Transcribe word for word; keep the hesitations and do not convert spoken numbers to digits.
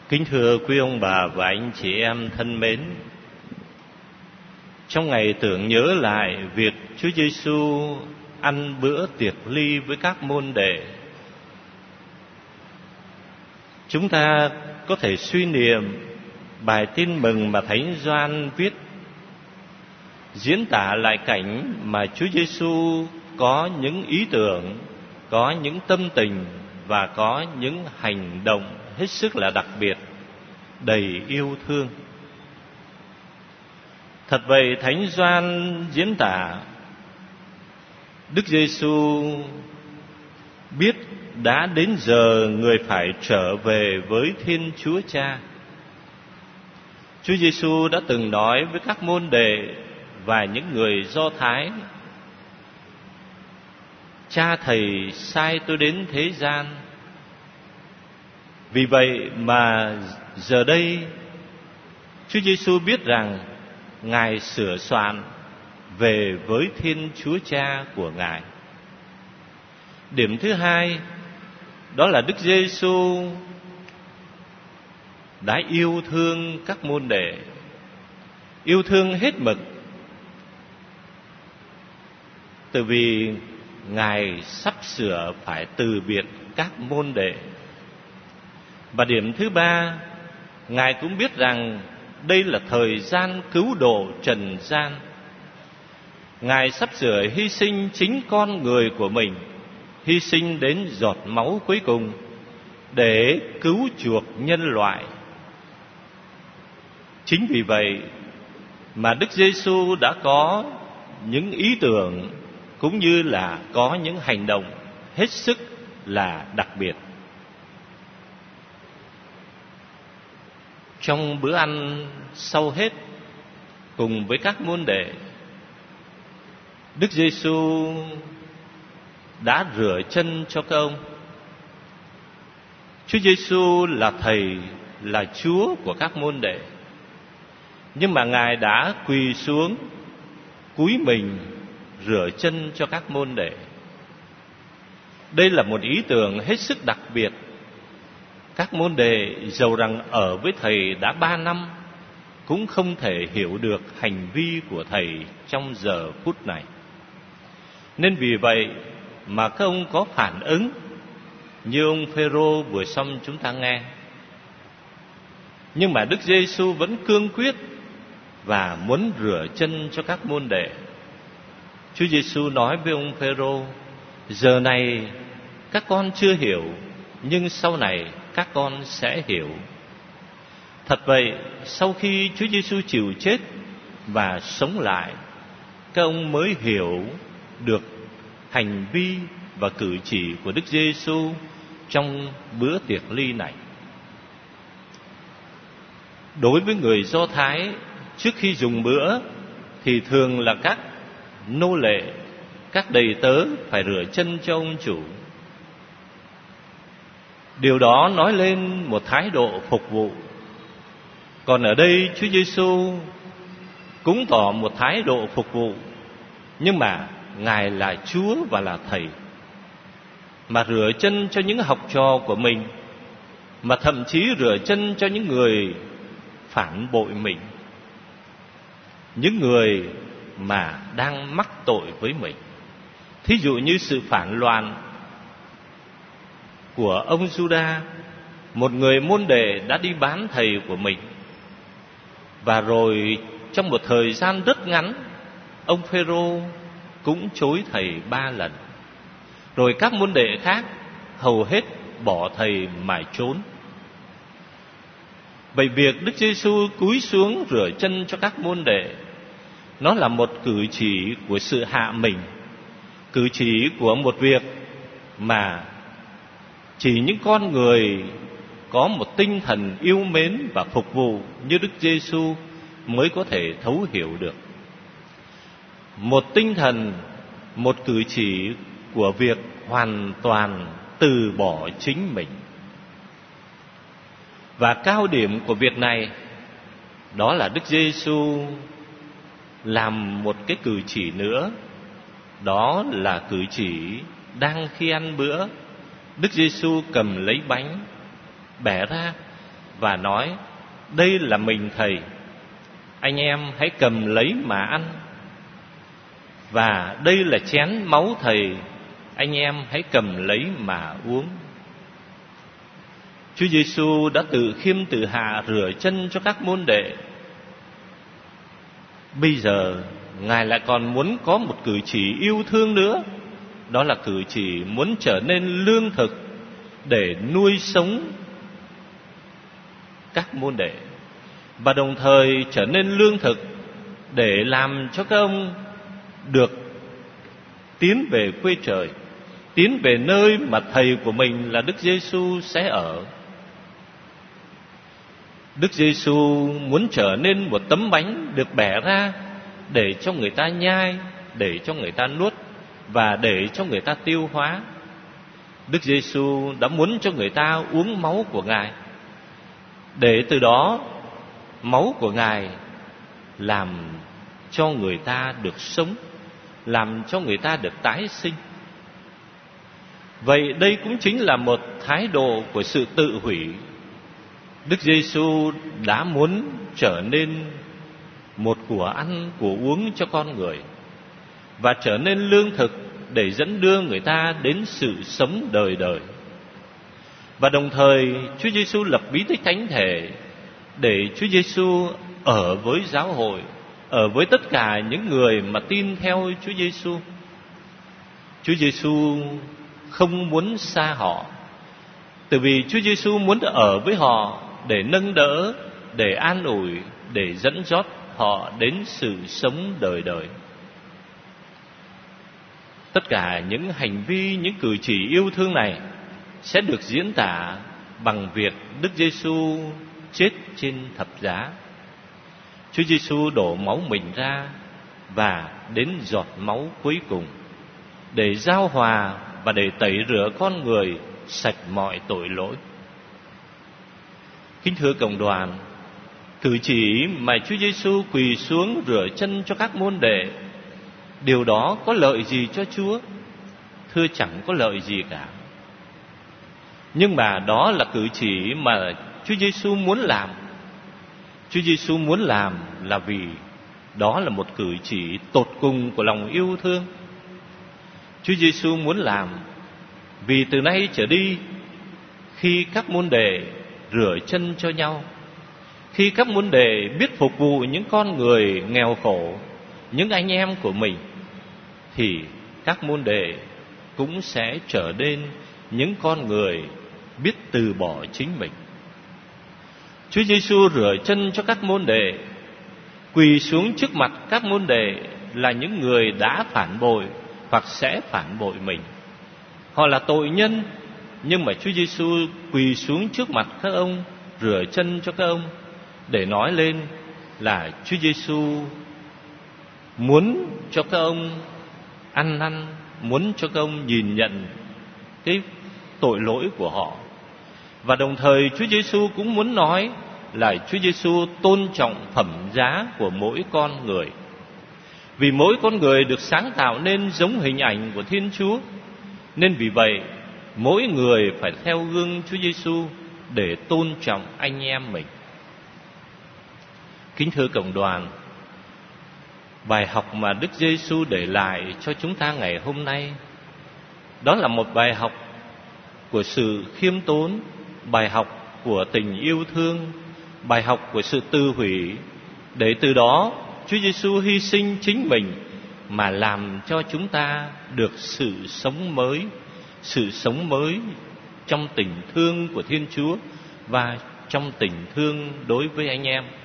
Kính thưa quý ông bà và anh chị em thân mến, trong ngày tưởng nhớ lại việc Chúa Giêsu ăn bữa tiệc ly với các môn đệ, chúng ta có thể suy niệm bài tin mừng mà Thánh Gioan viết, diễn tả lại cảnh mà Chúa Giêsu có những ý tưởng, có những tâm tình và có những hành động hết sức là đặc biệt, đầy yêu thương. Thật vậy, Thánh Gioan diễn tả Đức Giêsu biết đã đến giờ người phải trở về với Thiên Chúa Cha. Chúa Giêsu đã từng nói với các môn đệ và những người Do Thái: Cha Thầy sai tôi đến thế gian. Vì vậy mà giờ đây Chúa Giêsu biết rằng Ngài sửa soạn về với Thiên Chúa Cha của Ngài. Điểm thứ hai, đó là Đức Giêsu đã yêu thương các môn đệ, yêu thương hết mực, từ vì Ngài sắp sửa phải từ biệt các môn đệ. Và điểm thứ ba, Ngài cũng biết rằng đây là thời gian cứu độ trần gian. Ngài sắp sửa hy sinh chính con người của mình, hy sinh đến giọt máu cuối cùng để cứu chuộc nhân loại. Chính vì vậy mà Đức Giêsu đã có những ý tưởng cũng như là có những hành động hết sức là đặc biệt. Trong bữa ăn sau hết cùng với các môn đệ, Đức Giêsu đã rửa chân cho các ông. Chúa Giêsu là Thầy, là Chúa của các môn đệ, nhưng mà Ngài đã quỳ xuống cúi mình rửa chân cho các môn đệ. Đây là một ý tưởng hết sức đặc biệt. Các môn đệ dầu rằng ở với Thầy đã ba năm cũng không thể hiểu được hành vi của Thầy trong giờ phút này. Nên vì vậy mà các ông có phản ứng như ông Phêrô vừa xong chúng ta nghe. Nhưng mà Đức Giêsu vẫn cương quyết và muốn rửa chân cho các môn đệ. Chúa Giêsu nói với ông Phêrô: giờ này các con chưa hiểu, nhưng sau này các con sẽ hiểu. Thật vậy, sau khi Chúa Giêsu chịu chết và sống lại, các ông mới hiểu được hành vi và cử chỉ của Đức Giêsu trong bữa tiệc ly này. Đối với người Do Thái, trước khi dùng bữa thì thường là các nô lệ, các đầy tớ phải rửa chân cho ông chủ. Điều đó nói lên một thái độ phục vụ. Còn ở đây Chúa Giêsu cũng tỏ một thái độ phục vụ, nhưng mà Ngài là Chúa và là Thầy, mà rửa chân cho những học trò của mình, mà thậm chí rửa chân cho những người phản bội mình, những người mà đang mắc tội với mình. Thí dụ như sự phản loạn của ông Giuđa, một người môn đệ đã đi bán thầy của mình. Và rồi trong một thời gian rất ngắn, ông Phêrô cũng chối thầy ba lần. Rồi các môn đệ khác hầu hết bỏ thầy mà trốn. Vậy việc Đức Giêsu cúi xuống rửa chân cho các môn đệ, nó là một cử chỉ của sự hạ mình, cử chỉ của một việc mà chỉ những con người có một tinh thần yêu mến và phục vụ như Đức Giêsu mới có thể thấu hiểu được. Một tinh thần, một cử chỉ của việc hoàn toàn từ bỏ chính mình. Và cao điểm của việc này, đó là Đức Giêsu làm một cái cử chỉ nữa, đó là cử chỉ đang khi ăn bữa, Đức Giêsu cầm lấy bánh, bẻ ra và nói: đây là mình Thầy, anh em hãy cầm lấy mà ăn. Và đây là chén máu Thầy, anh em hãy cầm lấy mà uống. Chúa Giêsu đã tự khiêm tự hạ rửa chân cho các môn đệ. Bây giờ Ngài lại còn muốn có một cử chỉ yêu thương nữa, đó là cử chỉ muốn trở nên lương thực để nuôi sống các môn đệ, và đồng thời trở nên lương thực để làm cho các ông được tiến về quê trời, tiến về nơi mà Thầy của mình là Đức Giêsu sẽ ở. Đức Giêsu muốn trở nên một tấm bánh được bẻ ra để cho người ta nhai, để cho người ta nuốt và để cho người ta tiêu hóa. Đức Giêsu đã muốn cho người ta uống máu của Ngài, để từ đó máu của Ngài làm cho người ta được sống, làm cho người ta được tái sinh. Vậy đây cũng chính là một thái độ của sự tự hủy. Đức Giêsu đã muốn trở nên một của ăn của uống cho con người, và trở nên lương thực để dẫn đưa người ta đến sự sống đời đời. Và đồng thời Chúa Giêsu lập bí tích thánh thể để Chúa Giêsu ở với giáo hội, ở với tất cả những người mà tin theo Chúa Giêsu. Chúa Giêsu không muốn xa họ, tại vì Chúa Giêsu muốn ở với họ để nâng đỡ, để an ủi, để dẫn dắt họ đến sự sống đời đời. Tất cả những hành vi, những cử chỉ yêu thương này sẽ được diễn tả bằng việc Đức Giêsu chết trên thập giá. Chúa Giêsu đổ máu mình ra và đến giọt máu cuối cùng để giao hòa và để tẩy rửa con người sạch mọi tội lỗi. Kính thưa cộng đoàn, cử chỉ mà Chúa Giêsu quỳ xuống rửa chân cho các môn đệ, điều đó có lợi gì cho Chúa? Thưa, chẳng có lợi gì cả. Nhưng mà đó là cử chỉ mà Chúa Giêsu muốn làm. Chúa Giêsu muốn làm là vì đó là một cử chỉ tột cùng của lòng yêu thương. Chúa Giêsu muốn làm vì từ nay trở đi, khi các môn đệ rửa chân cho nhau, khi các môn đệ biết phục vụ những con người nghèo khổ, những anh em của mình, thì các môn đệ cũng sẽ trở nên những con người biết từ bỏ chính mình. Chúa Giêsu rửa chân cho các môn đệ, quỳ xuống trước mặt các môn đệ là những người đã phản bội hoặc sẽ phản bội mình. Họ là tội nhân, nhưng mà Chúa Giêsu quỳ xuống trước mặt các ông, rửa chân cho các ông, để nói lên là Chúa Giêsu muốn cho các ông ăn năn, muốn cho các ông nhìn nhận cái tội lỗi của họ. Và đồng thời Chúa Giêsu cũng muốn nói là Chúa Giêsu tôn trọng phẩm giá của mỗi con người. Vì mỗi con người được sáng tạo nên giống hình ảnh của Thiên Chúa, nên vì vậy mỗi người phải theo gương Chúa Giêsu để tôn trọng anh em mình. Kính thưa cộng đoàn, bài học mà Đức Giêsu để lại cho chúng ta ngày hôm nay, đó là một bài học của sự khiêm tốn, bài học của tình yêu thương, bài học của sự tư hủy, để từ đó Chúa Giêsu hy sinh chính mình mà làm cho chúng ta được sự sống mới, sự sống mới trong tình thương của Thiên Chúa và trong tình thương đối với anh em.